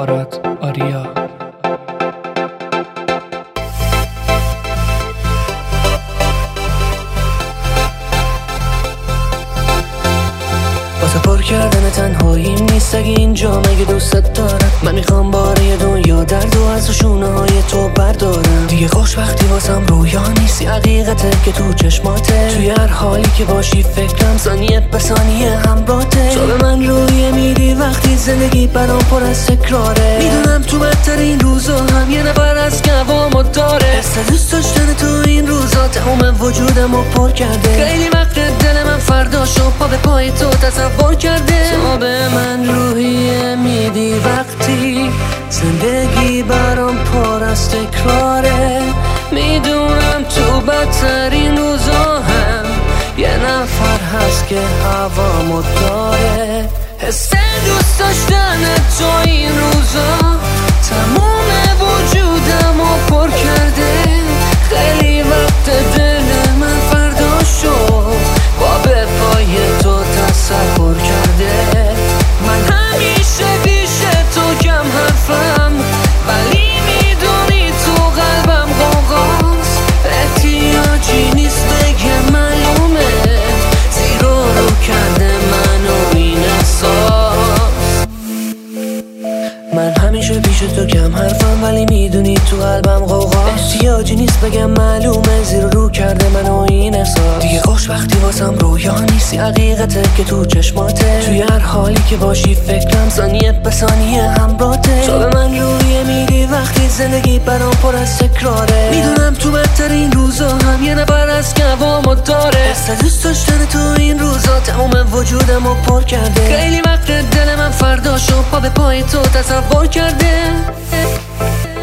آراد آریا. واسه پر کردن تنهاییم نیست اگه اینجا مگه دوستت دارم. من میخوام باره دنیا درد و از شونه های تو بردارم. دیگه خوشبختی واسم رویا نیست، حقیقته که تو چشماته. توی هر حالی که باشی فکرم ثانیه به ثانیه همراهته. تو به من رویه میدی وقتی زندگی برام پر از تکراره. میدونم تو بدترین روزا هم یه نفر از قوامو داره. حس دوست داشتن تو این روزا تمام وجودمو پر کرده. خیلی وقت دل من فرداشو پا به پای تو تصور کرده. تو به من روحیه میدی وقتی زندگی برام پر از تکراره. میدونم تو بدترین روزا هم یه نفر هست که هوامو داره. حس دوست داشتن تو این روزا تمام وجودمو پر کرده. خیلی وقت دل من فرداشو با به پای تو تصور کرده. من همیشه پیش تو کم حرفم ولی میدونی تو قلبم غوغاست. احتیاجی نیست بگم معلومه زیر و رو کرده منو این احساس. من همیشه پیش تو کم حرفم ولی میدونی تو قلبم غوغاست. احتیاجی نیست بگم معلومه زیر رو کرده منو این احساس. دیگه خوشبختی واسم رویا نیست، حقیقته که تو چشماته. توی هر حالی که باشی فکرم ثانیه به ثانیه همراهته. تو به من رویه میدی وقتی زندگی برام پر از تکراره. میدونم تو بدترین روزا هم یه نفر از قوامو داره. حس دوست داشتن تو این روزا تمام وجودمو پر کرده. خیلی وقت دل من فرداشو پا به پای تو تصور کرده.